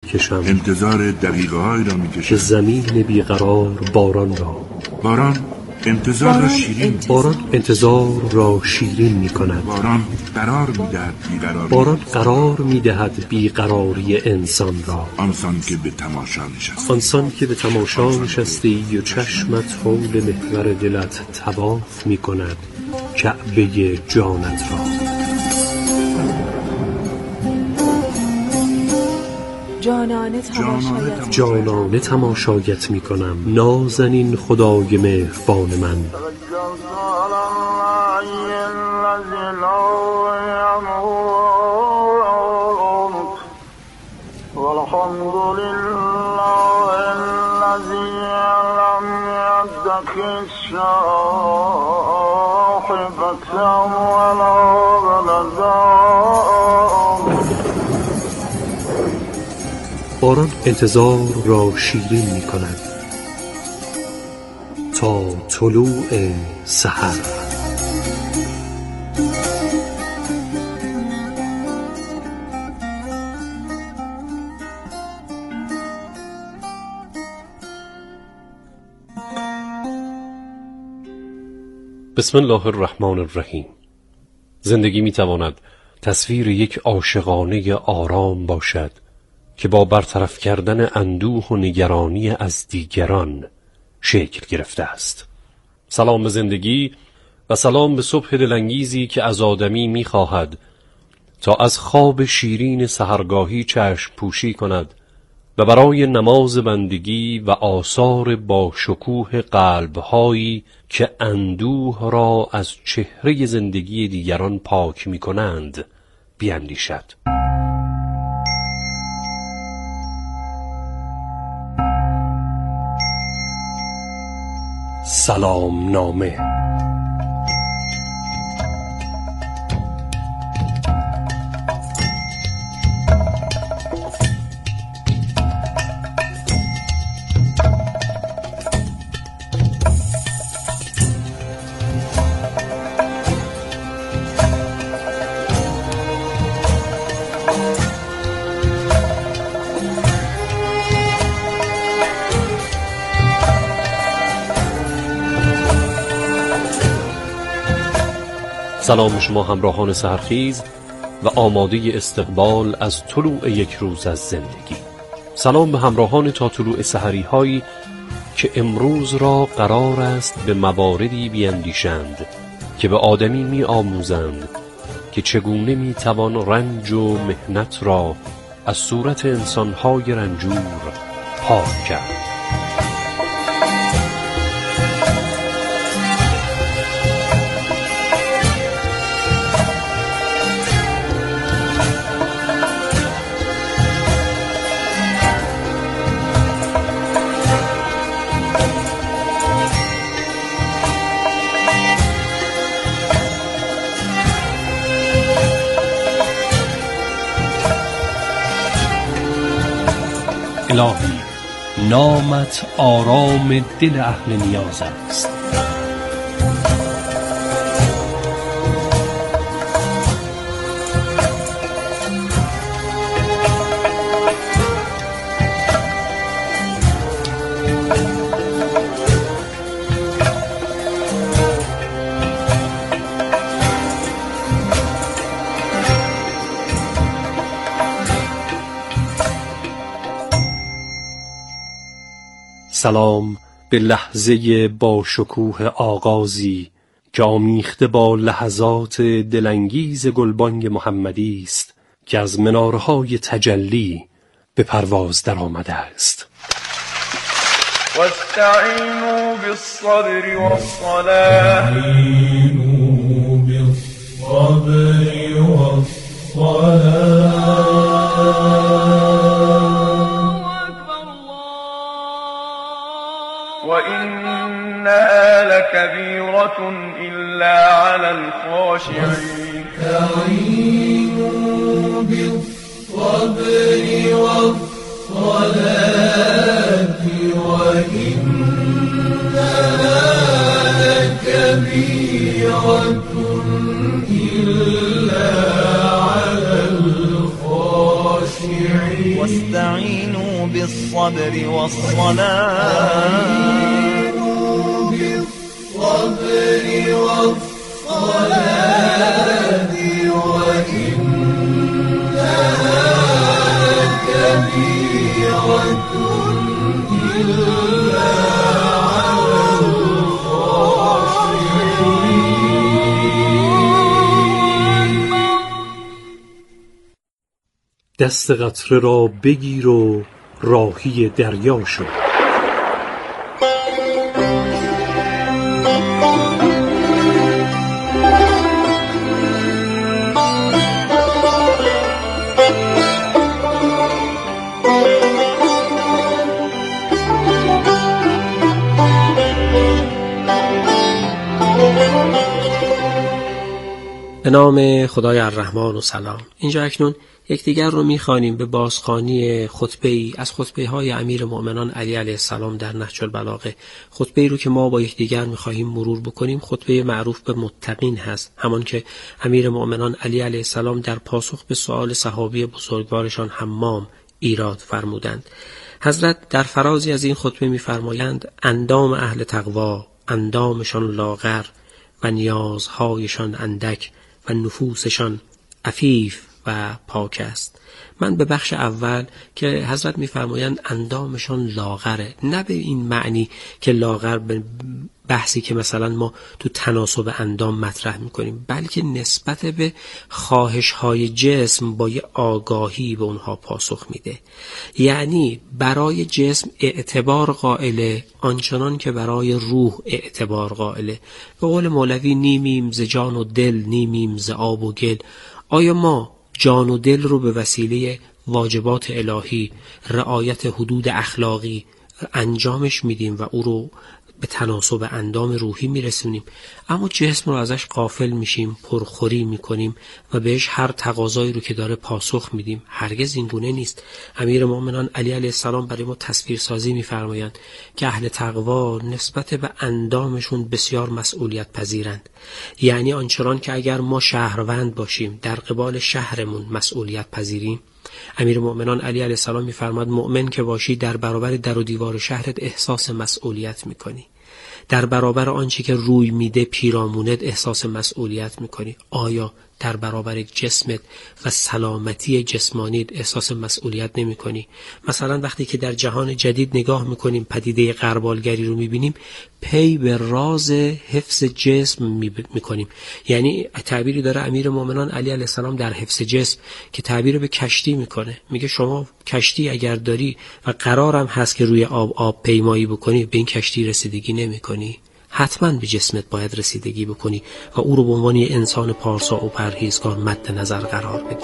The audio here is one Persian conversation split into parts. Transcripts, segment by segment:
کشم، انتظار دقیقه‌هایی را می‌کشم که زمین بیقرار باران را، باران انتظار را شیرین، باران انتظار را شیرین می‌کند. باران قرار می‌دهد بیقراری، باران قرار می‌دهد بیقراری انسان را. آنسان که به تماشا نشستی، آنسان که به تماشا نشستی و چشمت حول محور دلت طواف می‌کند کعبه جانت را. جانانه تماشایت می کنم، نازنین خدای مهربان من. باران انتظار را شیرین می کند تا طلوع سحر. بسم الله الرحمن الرحیم. زندگی می تواند تصویر یک عاشقانه آرام باشد که با برطرف کردن اندوه و نگرانی از دیگران شکل گرفته است. سلام به زندگی و سلام به صبح دلانگیزی که از آدمی می‌خواهد تا از خواب شیرین سحرگاهی چشم پوشی کند و برای نماز بندگی و آثار با شکوه قلب‌هایی که اندوه را از چهره زندگی دیگران پاک می‌کنند بیندیشد. سلام نامه. سلام شما همراهان سحرخیز و آماده استقبال از طلوع یک روز از زندگی. سلام به همراهان تا طلوع سحری هایی که امروز را قرار است به مواردی بیندیشند که به آدمی می آموزند که چگونه می توان رنج و محنت را از صورت انسانهای رنجور پاک کرد. الهی نامت آرام دل اهل نیاز است. سلام به لحظه با شکوه آغازی که آمیخته با لحظات دلانگیز گلبانگ محمدی است که از منارهای تجلی به پرواز در آمده است. واستعینوا بالصبر والصلاة وإنها لكبيرة إلا على الخاشعين. استعينوا بالصبر والصلاة وإنها لكبيرة إلا على الخاشعين. استعینوا بالصبر والصلاة بالصبر والصلاة وإنها لكبيرة إلا على الخاشعين. دست قطره را بگیر و راهی دریا شو. به نام خدای الرحمن و سلام. اینجا اکنون یکدیگر رو می‌خوانیم به بازخوانی خطبه‌ای از خطبه‌های امیر مؤمنان علی علیه السلام در نهج البلاغه. خطبه‌ای رو که ما با یکدیگر می‌خواهیم مرور بکنیم خطبه معروف به متقین هست، همان که امیر مؤمنان علی علیه السلام در پاسخ به سؤال صحابی بزرگوارشان حمام ایراد فرمودند. حضرت در فرازی از این خطبه می‌فرمایند اندام اهل تقوا اندامشان لاغر و نیازهایشان اندک و نفوسشان عفیف و پاک است. من به بخش اول که حضرت می‌فرمایند اندامشان لاغره، نه به این معنی که لاغر به بحثی که مثلا ما تو تناسب اندام مطرح می‌کنیم، بلکه نسبت به خواهش‌های جسم با یه آگاهی به اونها پاسخ میده. یعنی برای جسم اعتبار قائله آنچنان که برای روح اعتبار قائله. به قول مولوی نیمیم ز جان و دل نیمیم ز آب و گل. آیا ما جان و دل رو به وسیله واجبات الهی، رعایت حدود اخلاقی انجامش میدیم و او رو به تناسب اندام روحی میرسونیم، اما جسم رو ازش غافل میشیم، پرخوری میکنیم و بهش هر تقاضایی رو که داره پاسخ میدیم؟ هرگز این گونه نیست. امیر مومنان علی علیه السلام برای ما تصویرسازی میفرمایند که اهل تقوا نسبت به اندامشون بسیار مسئولیت پذیرند. یعنی آنچنان که اگر ما شهروند باشیم در قبال شهرمون مسئولیت پذیریم، امیر مومنان علی علیه السلام می‌فرماد مؤمن که باشی در برابر در و دیوار شهرت احساس مسئولیت می‌کنی، در برابر آنچه که روی میده پیرامونت احساس مسئولیت می‌کنی. آیا در برابر جسمت و سلامتی جسمانیت احساس مسئولیت نمی‌کنی؟ مثلا وقتی که در جهان جدید نگاه می‌کنیم پدیده غربالگری رو می‌بینیم، پی به راز حفظ جسم می‌کنیم. یعنی تعبیری داره امیر مومنان علی علیه السلام در حفظ جسم که تعبیر به کشتی می‌کنه. میگه شما کشتی اگر داری و قرارم هست که روی آب پیمایی بکنی، به این کشتی رسیدگی نمی‌کنی. حتما به جسمت باید رسیدگی بکنی و او رو به عنوان یه انسان پارسا و پرهیزکار مد نظر قرار بدی.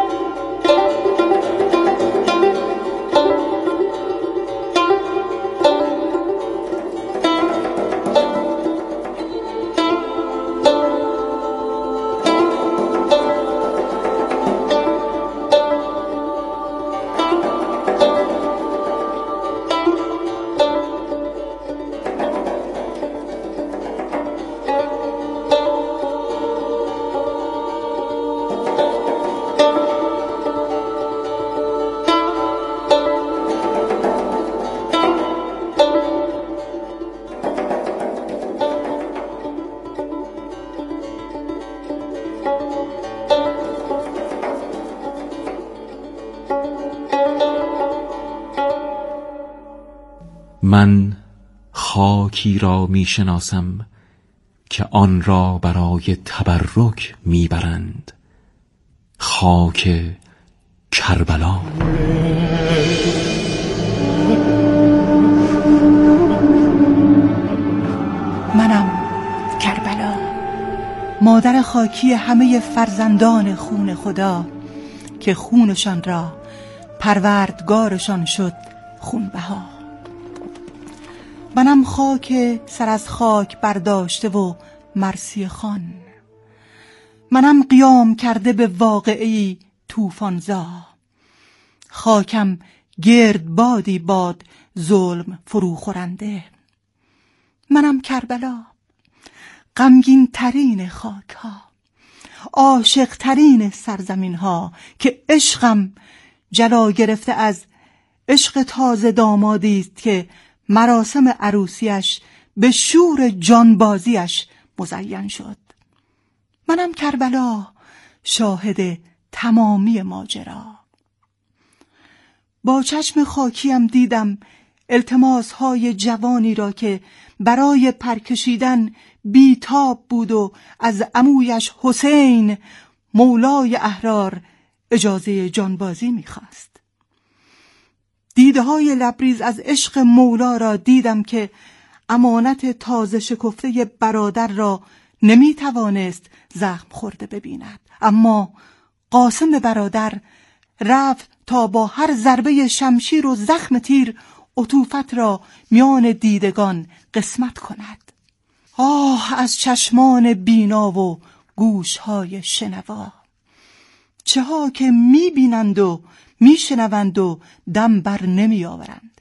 من خاکی را می شناسم که آن را برای تبرک می برند، خاک کربلا. منم کربلا، مادر خاکی همه فرزندان خون خدا که خونشان را پروردگارشان شد خونبها. منم خاک سر از خاک برداشته و مرثیه خوان، منم قیام کرده به واقعی طوفانزا. خاکم گردبادی باد ظلم فرو خورنده. منم کربلا، غمگین ترین خاک ها، عاشق ترین سرزمین ها که عشقم جلا گرفته از عشق تازه دامادی است که مراسم عروسیش به شور جانبازیش مزین شد. منم کربلا شاهد تمامی ماجرا. با چشم خاکیم دیدم التماس‌های جوانی را که برای پرکشیدن بیتاب بود و از عمویش حسین مولای احرار اجازه جانبازی می‌خواست. دیده‌های لبریز از عشق مولا را دیدم که امانت تازه شکفته برادر را نمی‌توانست زخم خورده ببیند، اما قاسم برادر رفت تا با هر ضربه شمشیر و زخم تیر عطوفت را میان دیدگان قسمت کند. آه از چشمان بینا و گوشهای شنوا، چه ها که میبینند و میشنوند و دم بر نمیآورند.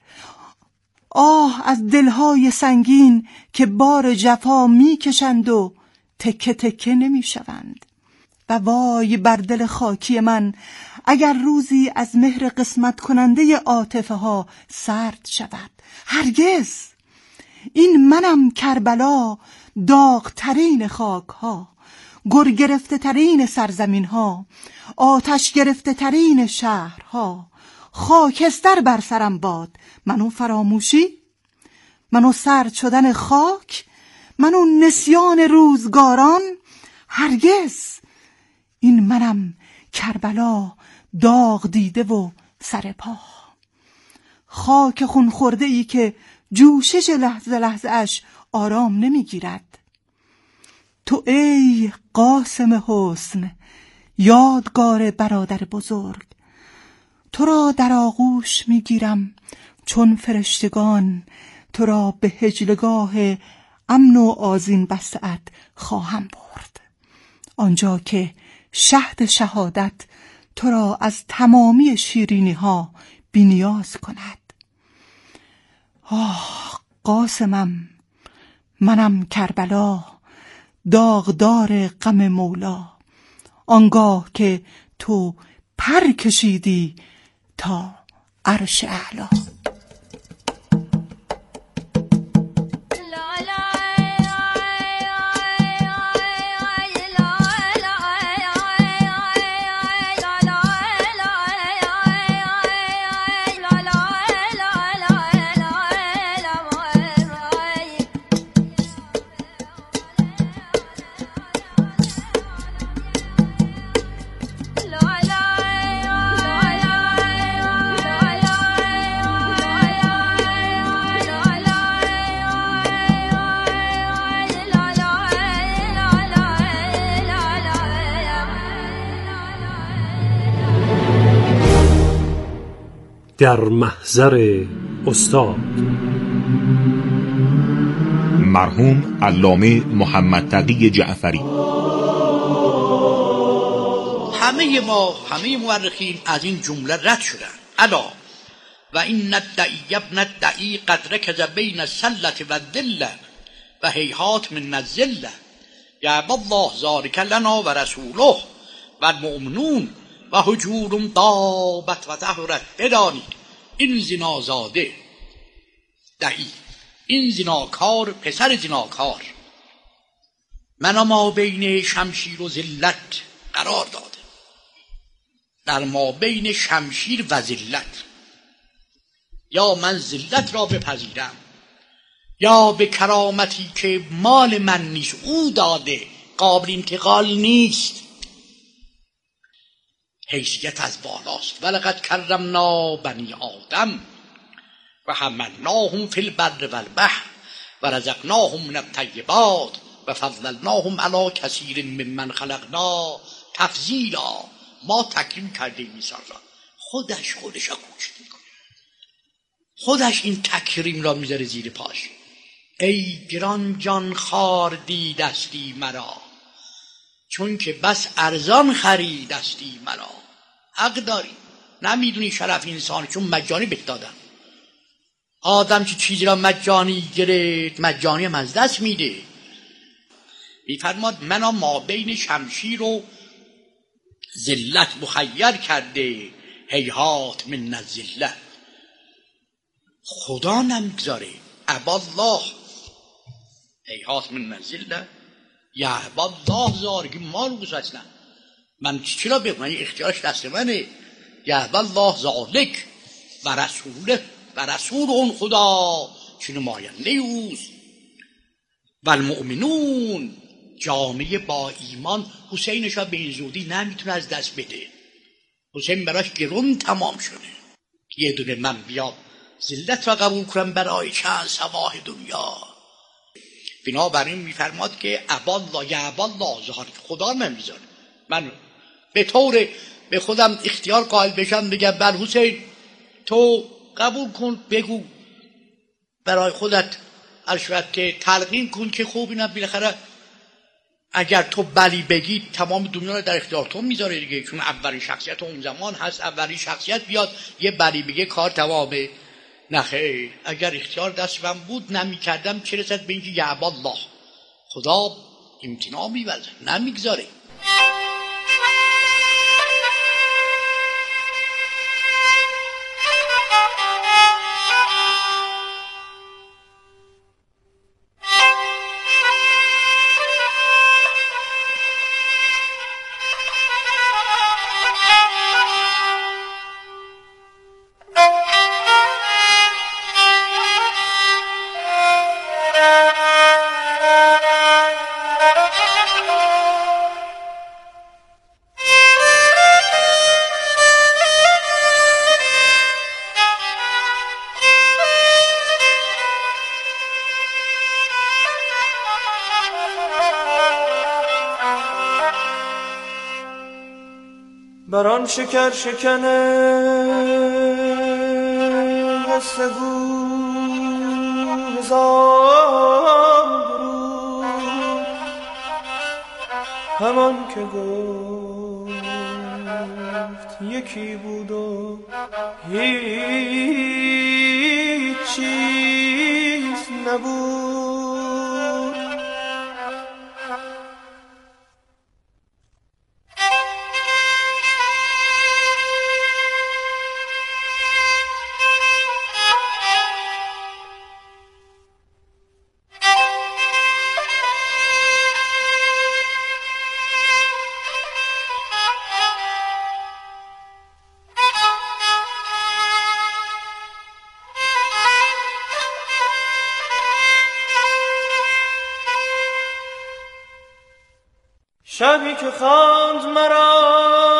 آه از دلهای سنگین که بار جفا میکشند و تکه تکه نمیشوند. و وای بر دل خاکی من اگر روزی از مهر قسمت کننده عاطفه ها سرد شود. هرگز. این منم کربلا، داغ ترین خاک ها، گر گرفته ترین سرزمین ها، آتش گرفته ترین شهرها. خاکستر بر سرم باد. منو فراموشی، منو سرد شدن خاک، منو نسیان روزگاران. هرگز. این منم کربلا، داغ دیده و سر پا، خاک خون خورده ای که جوشش لحظه لحظه اش آرام نمیگیرد. تو ای قاسم حسن، یادگار برادر بزرگ، تو را در آغوش میگیرم چون فرشتگان، تو را به هجلگاه امن و آذین بسته‌ات خواهم برد، آنجا که شهد شهادت تو را از تمامی شیرینی ها بی‌نیاز کند. آه قاسمم، منم کربلا، داغدار غم مولا، آنگاه که تو پر کشیدی تا عرش اعلا. در محضر استاد مرحوم علامه محمد تقی جعفری. همه مورخین از این جمله رد شدن. الا و این الدعی ابن الدعی قد رکز بین السلة و الذلة و هیهات من الذلة یعب الله ذلک لنا و رسوله و المؤمنون و هجور دابت و طهرت. بدانید این زنازاده دعی، این زناکار، پسر زناکار، منو ما بین شمشیر و ذلت قرار داده، در ما بین شمشیر و ذلت. یا من ذلت را بپذیرم یا به کرامتی که مال من نیست او داده قابل انتقال نیست. حیثیت از بالاست. ولقد کرمنا بنی آدم و حملناهم فی البر و البحر و رزقناهم من الطیبات و فضلناهم علی کثیر ممن خلقنا تفضیلا. ما تکریم کردیم انسان را. خودش را گوش میکنه، خودش این تکریم را میذاره زیر پاش. ای گران جان خار دیدستی مرا، چون که بس ارزان خریدستی مرا. حق داری، نمیدونی شرف انسان، چون مجانی بهت دادن. آدم که چیزی را مجانی گرفت مجانی هم از دست میده. میفرماد منا ما بین شمشیر و ذلت مخیر کرده، هیهات من الذله. خدا نمیگذاره. ابا الله هیهات من الذله یأبی الله زارگی ما رو اصلا من چرا بگم؟ من اختیارش دست منه. یأبی الله ذالک و رسوله و رسول اون خدا چه نماینده اوست و المؤمنون جامعه با ایمان. حسینش به این زودی نمیتونه از دست بده. حسین براش گرون تمام شده. یه دونه من بیا ذلت را قبول کنم برای چند صباح دنیا. بنابراین میفرماد که ابا الله یأبی الله ظهر خدا نمیذاره. من به طور به خودم اختیار قائل بشم بگم بر حسین تو قبول کن، بگو برای خودت ارشد که تلقین کن که خوب اینا بالاخره اگر تو بلی بگی تمام دنیا رو در اختیار تو میذاره دیگه، چون اولین شخصیت اون زمان هست. اولین شخصیت بیاد یه بلی بگه کار تمامه. نه خیر، اگر اختیار دست من بود نمیکردم، چه رسد به اینکه یأبی الله خدا امتناع می‌ورزه نمیگذاره. بران شکر شکنه سگو هزار درود، همان که گفت یکی بود و هیچ چیز نبود. شبی که خواند مرا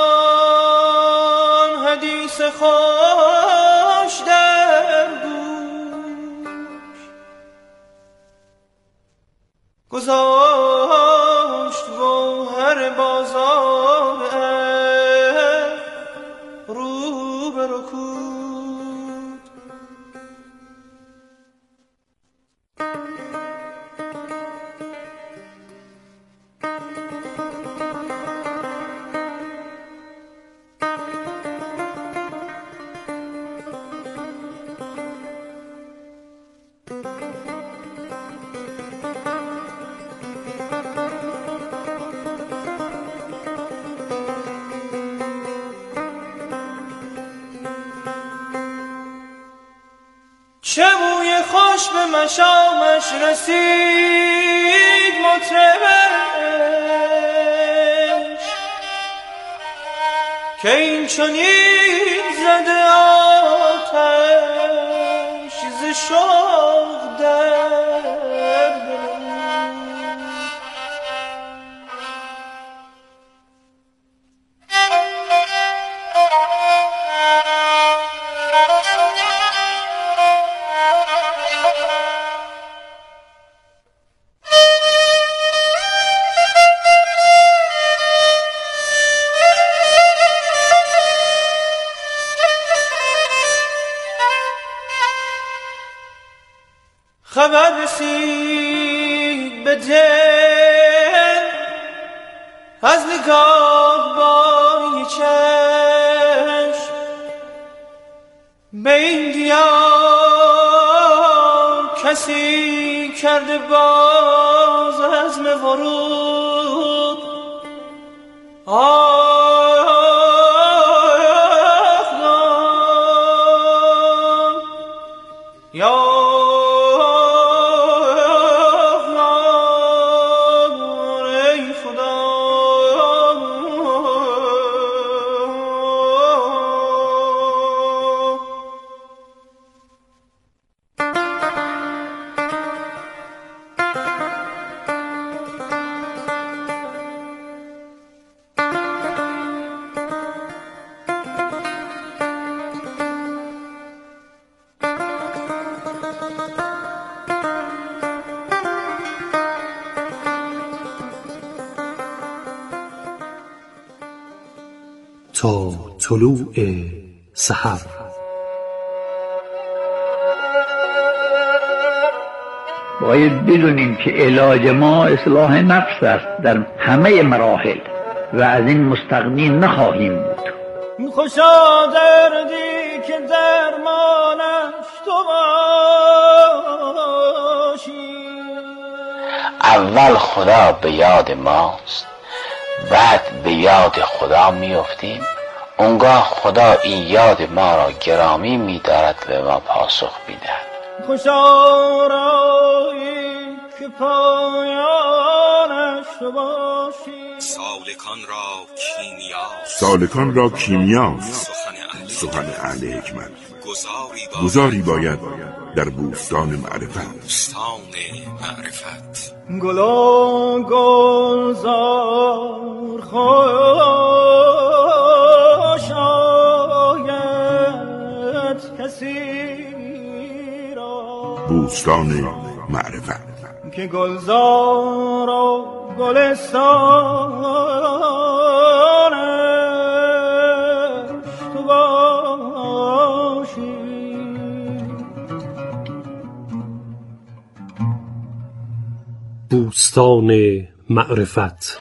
حدیث خوش در گوش، گذاشت گوهر بازار رو به رکود. چه بوی خوش به مشامش رسید مطربش، که این چنین زده آتش ز شوق در دلم. خبر رسید به دل از نگاه بای چشم، به این دیار کسی کرده باز عزم ورود. ای خدا تا طلوع سحر. باید بدونیم که علاج ما اصلاح نفس است در همه مراحل و از این مستغنی نخواهیم بود. خوشا دردی که درمانش تو باشی. اول خدا به یاد ماست، بعد به یاد خدا میافتیم. اونگاه خدا این یاد ما را گرامی می‌دارد و به ما پاسخ می‌دهد. خوشا رایی که پایانش تو باشی. سالکان را کیمیاست سخن اهل حکمت. گذاری باید در بوستان معرفت. گلا گلزار خوش آید کسی را. بوستان معرفت که گلزار و گلستانش تو باشی. بوستان معرفت.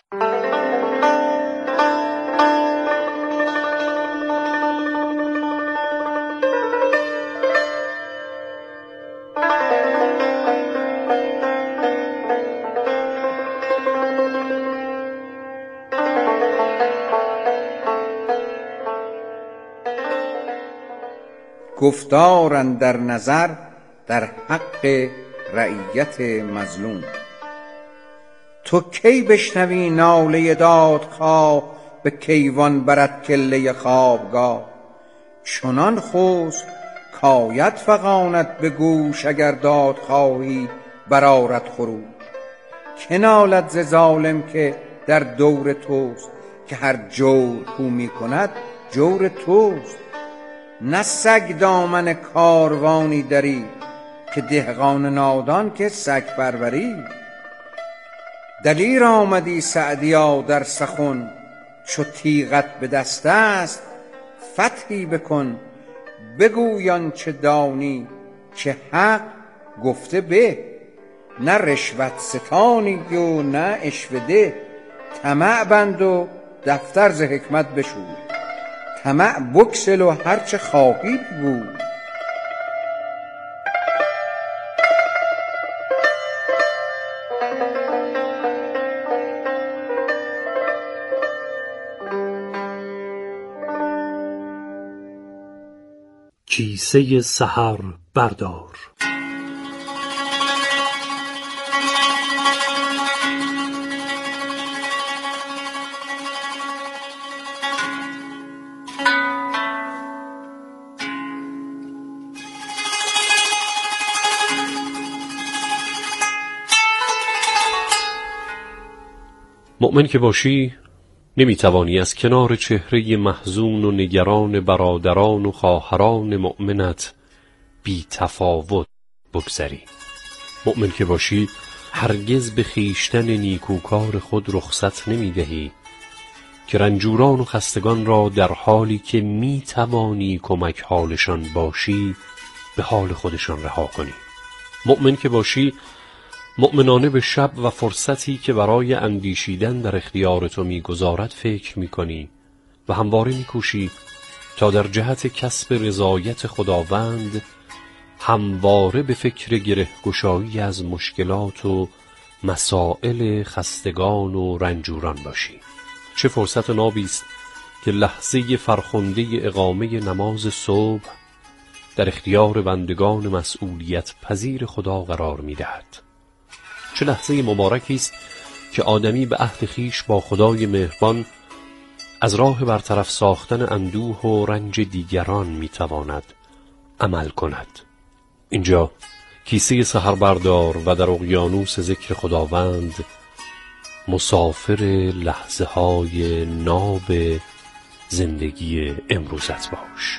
گفتار اندر نظر در حق رعیت مظلوم. تو کی بشنوی ناله دادخواه، به کیوان برد کله خوابگاه. چنان خسب کاید فغانت به گوش، اگر دادخواهی برآرد خروش. که نالد ز ظالم که در دور توست، که هر جور کو می کند جور توست. نه سگ دامن کاروانی دری، که دهقان نادان که سگ پروری. دلیر آمدی سعدیا در سخن، چو تیغت به دست است فتحی بکن. بگوی آنچه دانی که حق گفته به، نه رشوت ستانی و نه عشوه ده. طمع بند و دفتر ز حکمت بشوی، طمع بگسل و هرچه خواهی بگو. کیسه سحر بردار. مؤمن که باشی نمیتوانی از کنار چهره محزون و نگران برادران و خواهران مؤمنت بی تفاوت بگذری. مؤمن که باشی هرگز به خویشتن نیکوکار خود رخصت نمیدهی که رنجوران و خستگان را در حالی که میتوانی کمک حالشان باشی به حال خودشان رها کنی. مؤمن که باشی مؤمنانه به شب و فرصتی که برای اندیشیدن در اختیار تو میگذارد فکر میکنی و همواره میکوشی تا در جهت کسب رضایت خداوند همواره به فکر گره‌گشایی از مشکلات و مسائل خستگان و رنجوران باشی. چه فرصت نابی است که لحظه فرخنده اقامه نماز صبح در اختیار بندگان مسئولیت پذیر خدا قرار می‌دهد. چه لحظه مبارکی است که آدمی به عهد خویش با خدای مهربان از راه برطرف ساختن اندوه و رنج دیگران می‌تواند عمل کند. اینجا کیسه سحر بردار و در اقیانوس ذکر خداوند مسافر لحظه های ناب زندگی امروزت باش.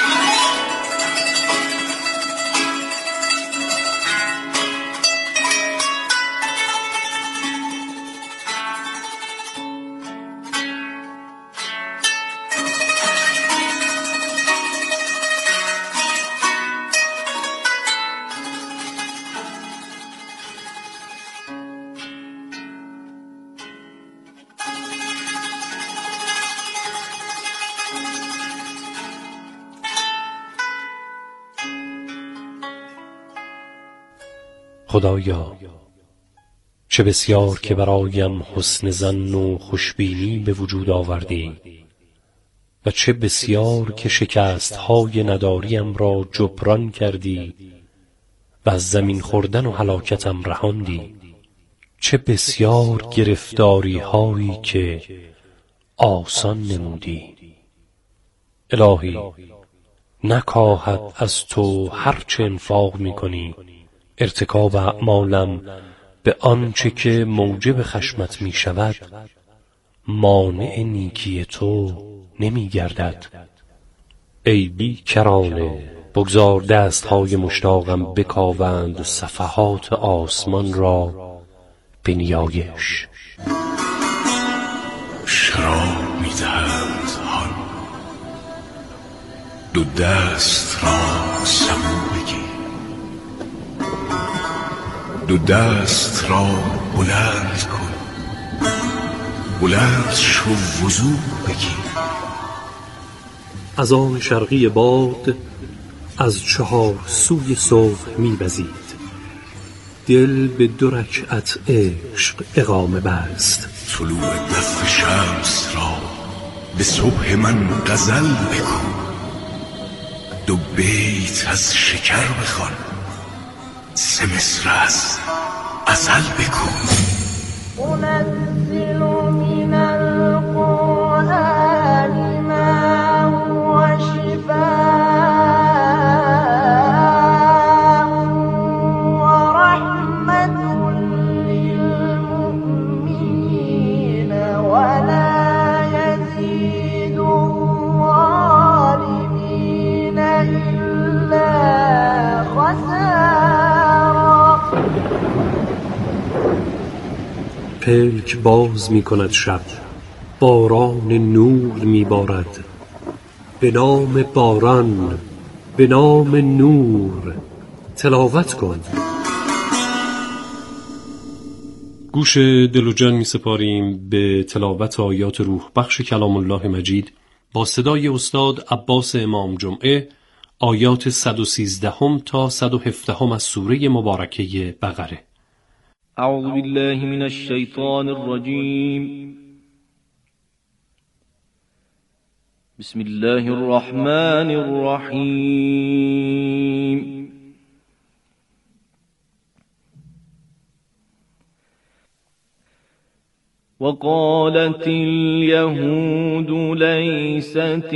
خدایا چه بسیار که برایم حسن ظن و خوشبینی به وجود آوردی و چه بسیار که شکست‌های نداریم را جبران کردی و از زمین خوردن و هلاکتم رهاندی. چه بسیار گرفتاری‌هایی که آسان نمودی. الهی نکاهد از تو هرچه انفاق می‌کنی ارتکاب اعمالم به آنچه که موجب خشمت می شود مانع نیکی تو نمی گردد. ای بیکرانه بگذار دستهای مشتاقم بکاوند صفحات آسمان را به نیایش. شراب می دهند هان دو دست را سبو بگیر، دو دست را بلند کن، بلند شو وضو بگیر. از آن شرقی باد از چهار سوی صبح می‌وزید، دل به 2 رکعت عشق اقامه بست. طلوع دف شمس را به صبح من غزل بگو، 2 بیت از شکر بخوان، 3 مصر از غزل بگو. أنزل من القرآن ما هو شفاء ورحمة للمؤمنين ولا يزيد الظالمين إلا خسارا. پلک باز می کند شب، باران نور می بارد. به نام باران، به نام نور تلاوت کن. گوش دل و جان می سپاریم به تلاوت آیات روح بخش کلام الله مجید با صدای استاد عباس امام جمعه، آیات 113 تا 117 از سوره مبارکه بقره. اعوذ بالله من الشیطان الرجیم. بسم الله الرحمن الرحیم. وقالت اليهود ليست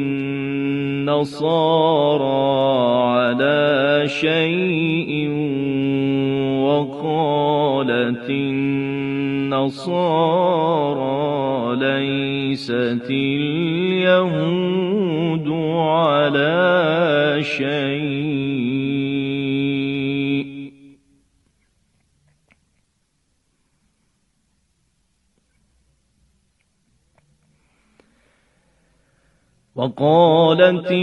النصارى على شيء وقالت النصارى ليست اليهود على شيء وقالت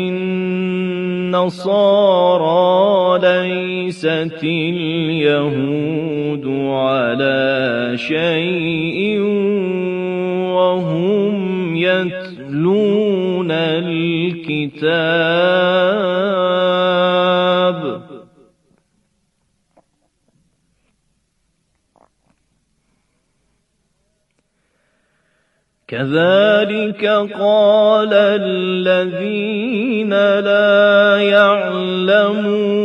النصارى ليست اليهود على شيء وهم يتلون الكتاب كذلك قال الذين لا يعلمون